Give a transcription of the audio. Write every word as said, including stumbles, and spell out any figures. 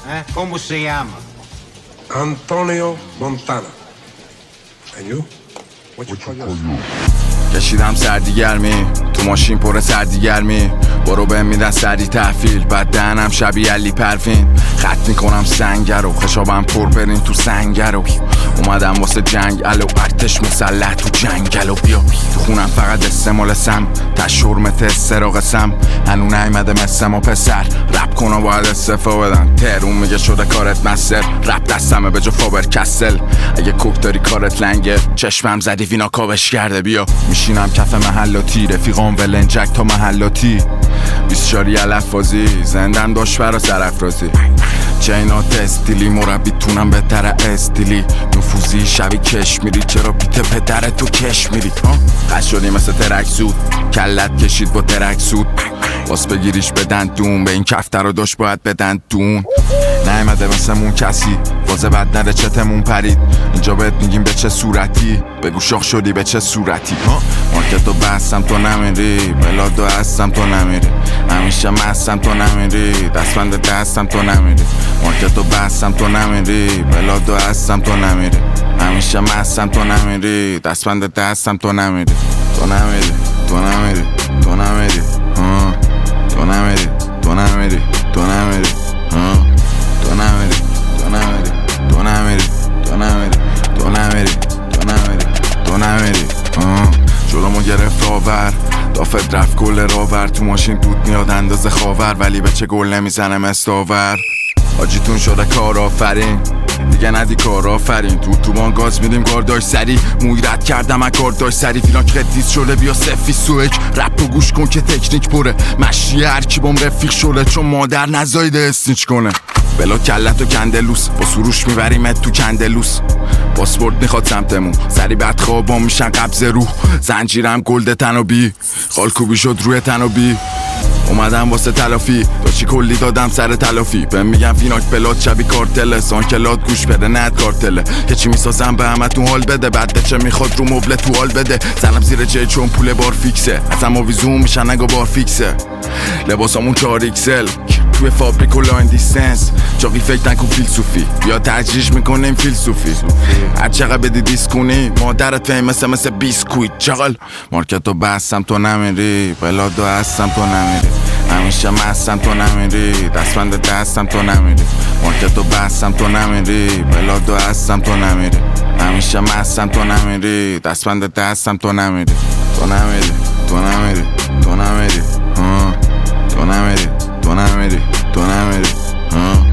Eh? Come si chiama? Antonio Montana. And you? What you call yourself? کشیدم سردی گرمی تو ماشین پر سردی گرمی برو بهم میدن سردی تحویل بعد دهنم شبیه علی پروین خط میکنم سنگر رو خشابم پر برین تو سنگر رو اومدم واسه جنگ الو ارتش مسلح تو جنگل و بیا تو خونم فقط استعمال سم تشورمت استراغ سم هنو نیمده مثل ما پسر رپ کنم باید استفا بدن ترون میگه شده کارت مستر رپ دستمه به جا فابر کسل اگه کوک داری کارت لنگه چشمم زدی وینا کابش کرده بیا میشینم کف محلاتی رفیقام ولنجک تا محلاتی بیست چاری علفازی زندم داشت برا سرافرازی چینات استیلی مربی تونم بهتره استیلی نفوذی شبی کش میری چرا بیت پدر تو کش میری قد شدی مثل ترک زود کلت کشید با ترک سود باس بگیریش بدن دون به این کفتر رو داشت باید بدن دون نیمده مثل مون کسی وازه بد نده چتمون پرید اینجا بهت میگیم به چه صورتی بگو شاخ شدی به چه صورتی مارکتو بستم تو نمیری بلادو هستم تو نمیری همیشه مستم تو نمیری دستبند دستم تو نمیری مارکتو بستم تو نمیری بلادو هستم تو نمیری همیشه مستم تو نمیری دستبند دستم تو نمیری تو نمیری تو نمیری تو نمیری تو نمیری تو نمیری تو نمیری تو نمیری تو نمیری تو نمیری تو نمیری تو نمیری تو نمیری تو نمیری جلومو گرفت آور دافت رفت گل راور تو ماشین دود میاد اندازه خاور ولی به چه گل نمیزنه مستاور آجیتون شده کار آفرین دیگه ندی کار آفرین تو تو بان گاز میدیم کار داشت سری موی رد کردم اگه کار داشت سری فیلان خدیز شده بیا سفی سوک رپ رو گوش کن که تکنیک پره مشی هر کی بام رفیق شده چون مادر نزایده اسنیچ کنه بلا کلت و کندلوس با سروش میبریمت تو کندلوس پاسپورت میخواد سمتمون سری بعد خوابام میشن قبض روح زنجیرم گلد تنابی خالکوبی شد روی تنابی اومدم واسه تلافی داشتی کلی دادم سر تلافی بهم میگم فیناک پلات شبی کارتله سان کلات گوش بده ند کارتله که چی میسازم به همه تو حال بده بعد چه میخواد رو مبل تو حال بده زنم زیر جای چون پول بار فیکسه ازم آویزون میشن نگا بار فیکسه لباسامون چهار ایکسل توی فابریک و لاین دیستنس چاقی فکر نکن فیلسوفی بیا تجریش میکنیم فیلسوفی هر چقدر بدی دیس کنی مادرت فهم مثل مثل بیسکویت چقل مارکتو بستم تو نمیری بلادو هستم تو نمیری همیشه مستم تو نمیری دستبند دستم تو نمیری مارکتو بستم تو نمیری بلادو هستم تو نمیری همیشه مستم تو نمیری دستبند دستم تو نمیری تو نمیری تو نمیری تو نمیری تو نمیری تو نمیری تو نمیری